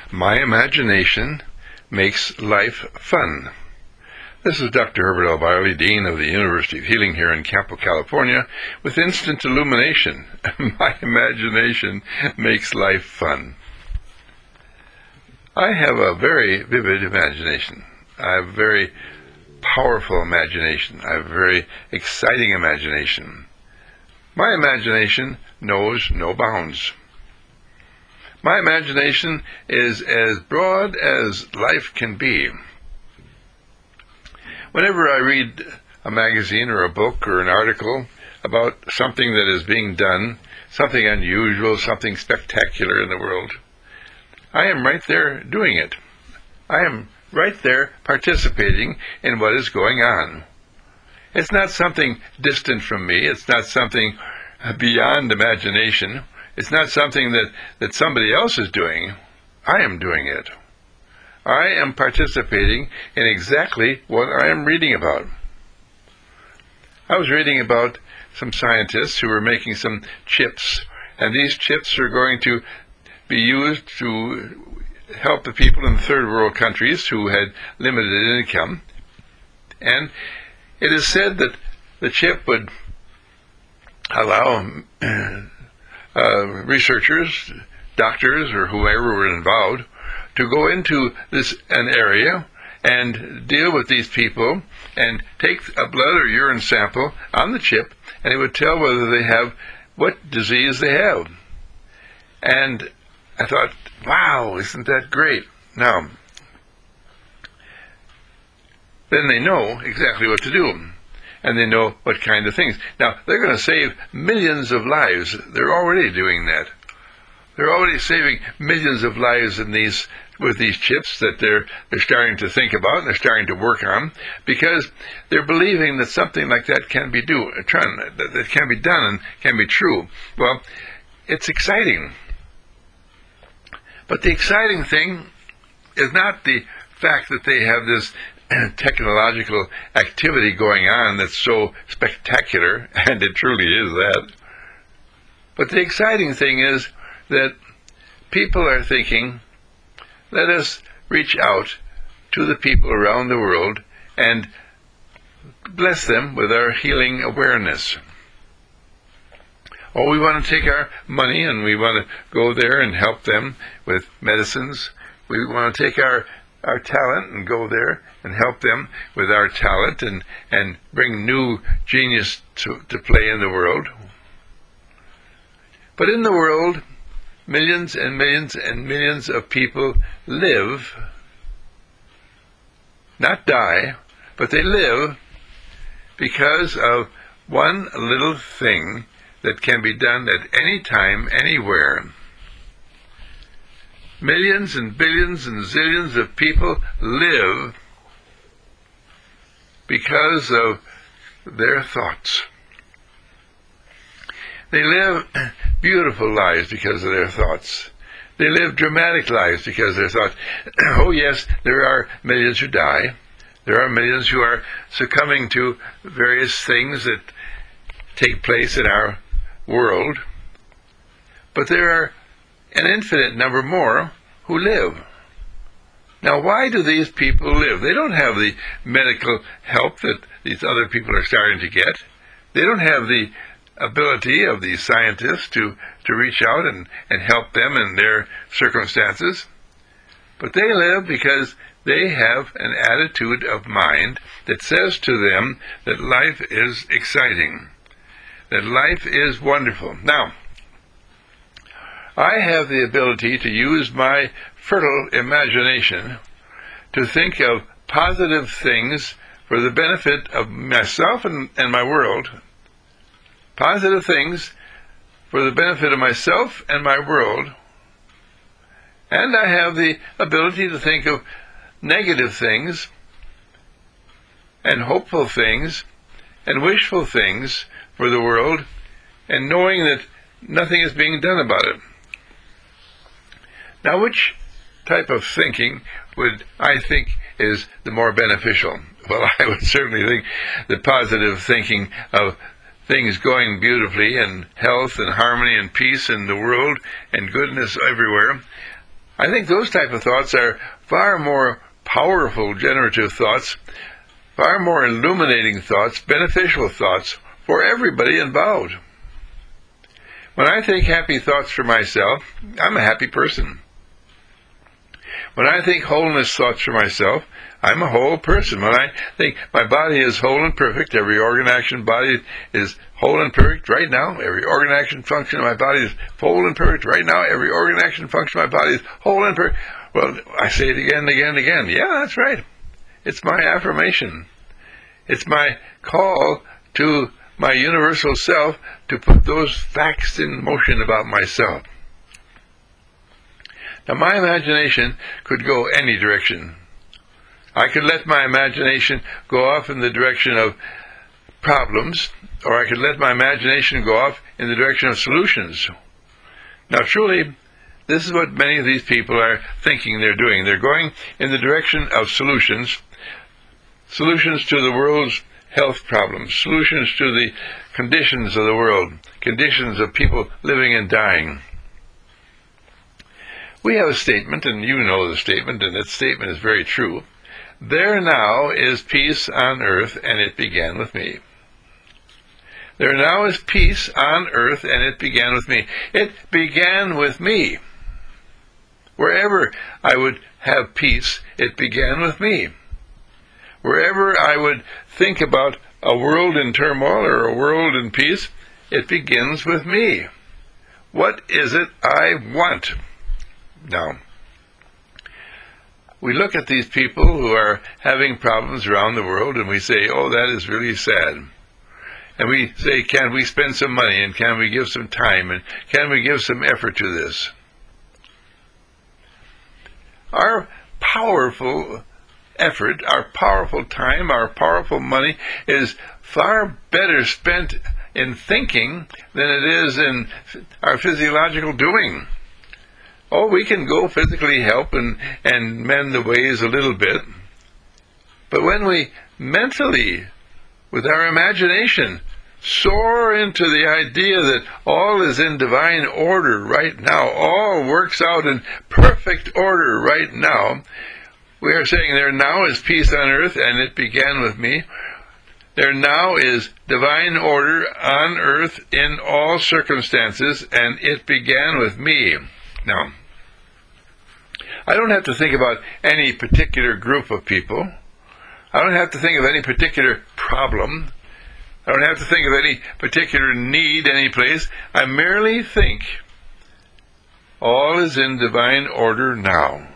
My imagination makes life fun. This is Dr. Herbert L. Biley, Dean of the University of Healing here in Campo, California, with instant illumination. My imagination makes life fun. I have a very vivid imagination. I have a very powerful imagination. I have a very exciting imagination. My imagination knows no bounds. My imagination is as broad as life can be. Whenever I read a magazine or a book or an article about something that is being done, something unusual, something spectacular in the world, I am right there doing it. I am right there participating in what is going on. It's not something distant from me. It's not something beyond imagination. It's not something that somebody else is doing. I am doing it. I am participating in exactly what I am reading about. I was reading about some scientists who were making some chips, and these chips are going to be used to help the people in the third world countries who had limited income. And it is said that the chip would allow researchers, doctors, or whoever were involved to go into an area and deal with these people and take a blood or urine sample on the chip, and it would tell whether they have what disease they have. And I thought, wow, isn't that great? Now, then they know exactly what to do, and they know what kind of things. Now, they're going to save millions of lives. They're already doing that. They're already saving millions of lives with these chips that they're starting to think about and they're starting to work on, because they're believing that something like that can be done and can be true. Well, it's exciting. But the exciting thing is not the fact that they have this technological activity going on that's so spectacular, and it truly is that. But the exciting thing is that people are thinking, let us reach out to the people around the world and bless them with our healing awareness. Oh, we want to take our money and we want to go there and help them with medicines. We want to take our talent and go there and help them with our talent and bring new genius to play in the world. But in the world, millions and millions and millions of people live, not die, but they live because of one little thing that can be done at any time, anywhere. Millions and billions and zillions of people live because of their thoughts. They live beautiful lives because of their thoughts. They live dramatic lives because of their thoughts. Oh yes, there are millions who die. There are millions who are succumbing to various things that take place in our world. But there are an infinite number more who live. Now, why do these people live? They don't have the medical help that these other people are starting to get. They don't have the ability of these scientists to reach out and help them in their circumstances. But they live because they have an attitude of mind that says to them that life is exciting, that life is wonderful. Now, I have the ability to use my fertile imagination to think of positive things for the benefit of myself and my world. Positive things for the benefit of myself and my world. And I have the ability to think of negative things and hopeful things and wishful things for the world, and knowing that nothing is being done about it. Now, which type of thinking would I think is the more beneficial? Well, I would certainly think the positive thinking of things going beautifully and health and harmony and peace in the world and goodness everywhere. I think those type of thoughts are far more powerful, generative thoughts, far more illuminating thoughts, beneficial thoughts for everybody involved. When I think happy thoughts for myself, I'm a happy person. When I think wholeness thoughts for myself, I'm a whole person. When I think my body is whole and perfect, every organ, action, body is whole and perfect right now. Every organ, action, function of my body is whole and perfect right now. Every organ, action, function of my body is whole and perfect. Well, I say it again and again and again. Yeah, that's right. It's my affirmation. It's my call to my universal self to put those facts in motion about myself. Now, my imagination could go any direction. I could let my imagination go off in the direction of problems, or I could let my imagination go off in the direction of solutions. Now, truly, this is what many of these people are thinking they're doing. They're going in the direction of solutions to the world's health problems, solutions to the conditions of the world, conditions of people living and dying. We have a statement, and you know the statement, and that statement is very true. There now is peace on earth, and it began with me. There now is peace on earth, and it began with me. It began with me. Wherever I would have peace, it began with me. Wherever I would think about a world in turmoil or a world in peace, it begins with me. What is it I want? Now, we look at these people who are having problems around the world and we say, oh, that is really sad. And we say, can we spend some money and can we give some time and can we give some effort to this? Our powerful effort, our powerful time, our powerful money is far better spent in thinking than it is in our physiological doing. Oh, we can go physically help and mend the ways a little bit. But when we mentally, with our imagination, soar into the idea that all is in divine order right now, all works out in perfect order right now, we are saying there now is peace on earth, and it began with me. There now is divine order on earth in all circumstances, and it began with me. Now, I don't have to think about any particular group of people. I don't have to think of any particular problem. I don't have to think of any particular need any place. I merely think all is in divine order now.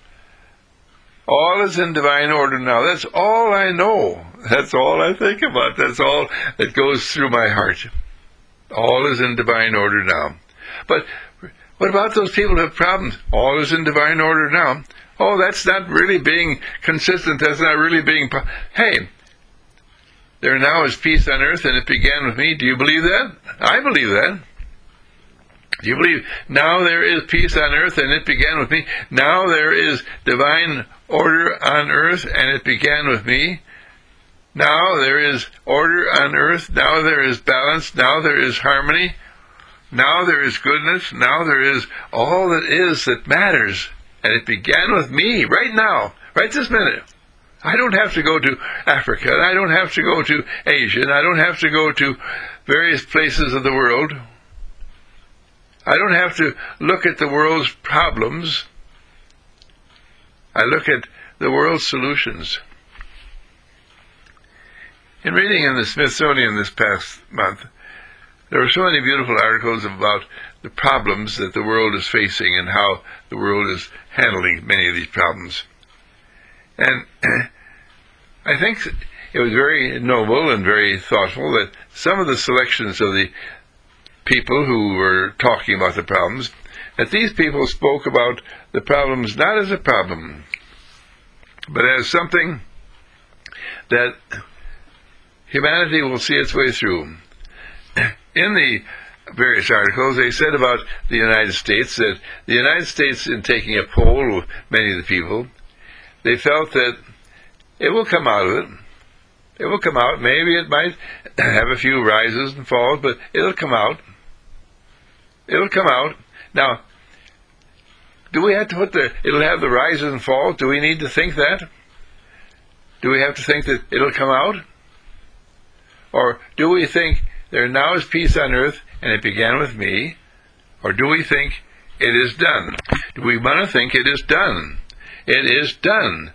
All is in divine order now. That's all I know. That's all I think about. That's all that goes through my heart. All is in divine order now. But what about those people who have problems? All is in divine order now. Oh, that's not really being consistent. That's not really being... Hey, there now is peace on earth, and it began with me. Do you believe that? I believe that. Do you believe now there is peace on earth, and it began with me? Now there is divine order on earth, and it began with me. Now there is order on earth. Now there is balance. Now there is harmony. Now there is goodness. Now there is all that is that matters. And it began with me right now, right this minute. I don't have to go to Africa. I don't have to go to Asia. I don't have to go to various places of the world. I don't have to look at the world's problems. I look at the world's solutions. In reading in the Smithsonian this past month, there were so many beautiful articles about the problems that the world is facing and how the world is handling many of these problems. And I think it was very noble and very thoughtful that some of the selections of the people who were talking about the problems, that these people spoke about the problems not as a problem, but as something that humanity will see its way through. In the various articles, they said about the United States that the United States, in taking a poll with many of the people, they felt that it will come out of it. It will come out. Maybe it might have a few rises and falls, but it'll come out. It'll come out. Now, Do we have to put it'll have the rises and falls? Do we need to think that? Do we have to think that it'll come out? Or do we think there now is peace on earth and it began with me? Or do we think it is done? Do we want to think it is done? It is done.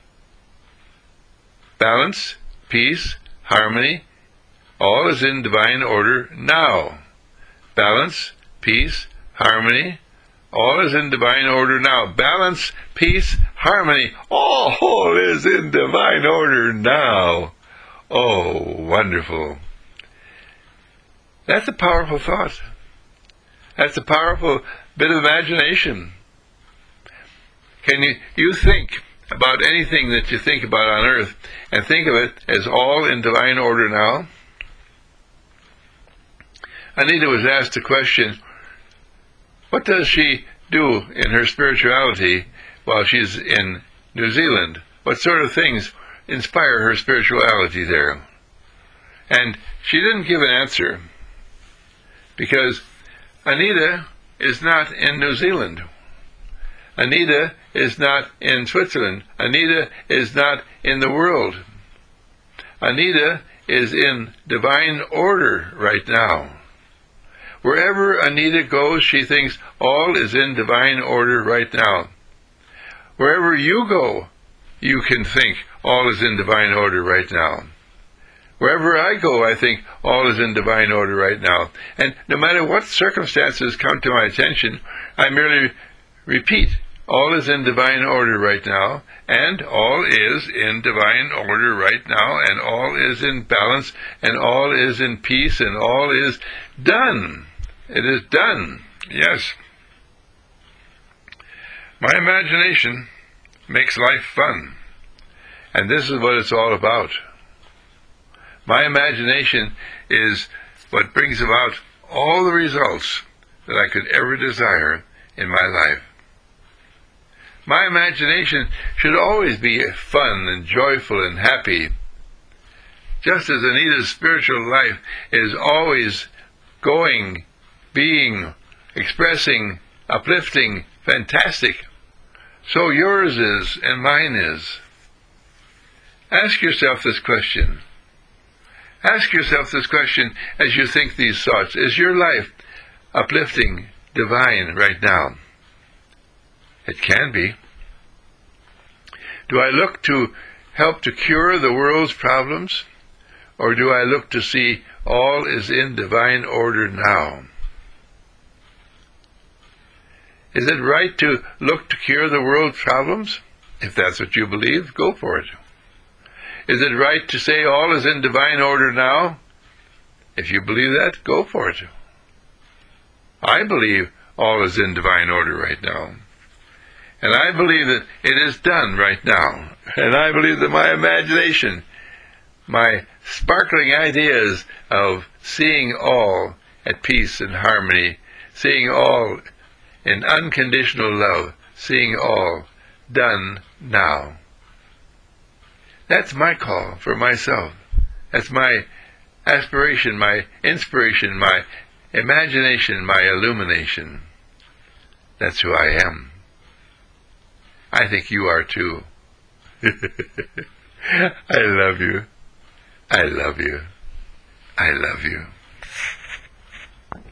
Balance, peace, harmony, all is in divine order now. Balance, peace, harmony, all is in divine order now. Balance, peace, harmony, all is in divine order now. Oh, wonderful. That's a powerful thought. That's a powerful bit of imagination. Can you think about anything that you think about on earth and think of it as all in divine order now? Anita was asked a question, what does she do in her spirituality while she's in New Zealand? What sort of things inspire her spirituality there? And she didn't give an answer because Anita is not in New Zealand. Anita is not in Switzerland. Anita is not in the world. Anita is in divine order right now. Wherever Anita goes, she thinks all is in divine order right now. Wherever you go, you can think all is in divine order right now. Wherever I go, I think all is in divine order right now. And no matter what circumstances come to my attention, I merely repeat, all is in divine order right now, and all is in divine order right now, and all is in balance, and all is in peace, and all is done. It is done. Yes. My imagination makes life fun. And this is what it's all about. My imagination is what brings about all the results that I could ever desire in my life. My imagination should always be fun and joyful and happy, just as Anita's spiritual life is always going, being, expressing, uplifting, fantastic. So yours is and mine is. Ask yourself this question. Ask yourself this question as you think these thoughts. Is your life uplifting, divine right now? It can be. Do I look to help to cure the world's problems? Or do I look to see all is in divine order now? Is it right to look to cure the world's problems? If that's what you believe, go for it. Is it right to say all is in divine order now? If you believe that, go for it. I believe all is in divine order right now. And I believe that it is done right now. And I believe that my imagination, my sparkling ideas of seeing all at peace and harmony, seeing all in unconditional love, seeing all done now. That's my call for myself. That's my aspiration, my inspiration, my imagination, my illumination. That's who I am. I think you are too. I love you. I love you. I love you.